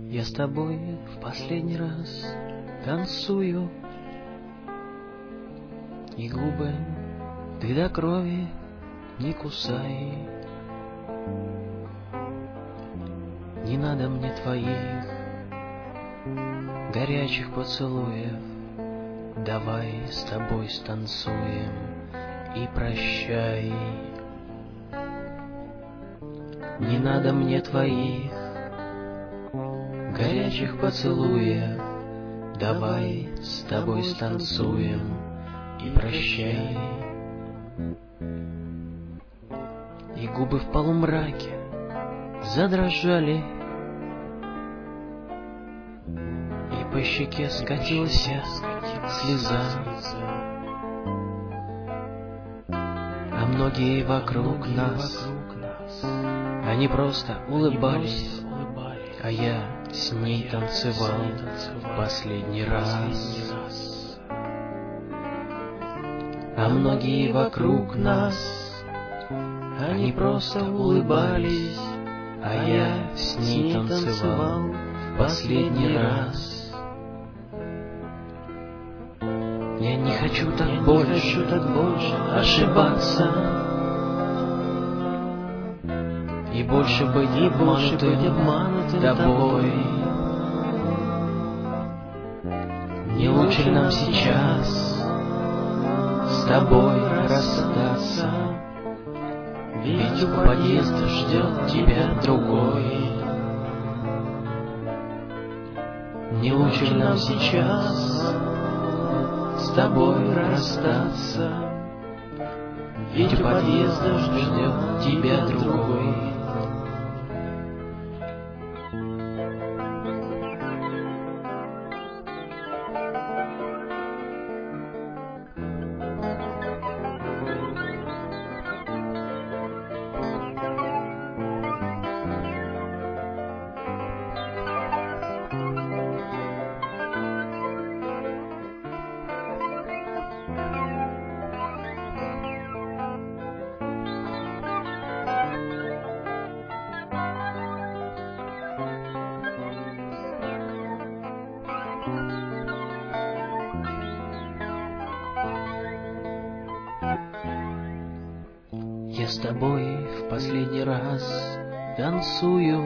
Я с тобой в последний раз танцую, и губы ты до крови не кусай. Не надо мне твоих горячих поцелуев, давай с тобой станцуем и прощай. Не надо мне твоих горячих поцелуев, давай с тобой станцуем и прощай. И губы в полумраке задрожали, и по щеке скатилась слеза, а многие вокруг нас, они просто улыбались, а я с ней танцевал в последний раз. А многие вокруг нас, они просто улыбались, а я с ней танцевал в последний раз. Я не хочу так больше ошибаться и больше быть обманутым тобой. Не лучше ли нам сейчас с тобой расстаться? Ведь у подъезда ждет тебя другой. Не лучше ли нам сейчас с тобой расстаться? Ведь у подъезда ждет тебя другой. Я с тобой в последний раз танцую,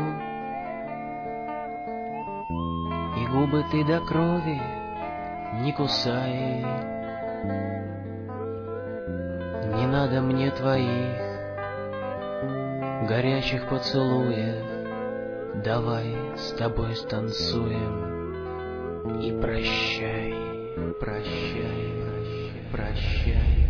и губы ты до крови не кусай. Не надо мне твоих горячих поцелуев, давай с тобой станцуем и прощай, прощай, прощай.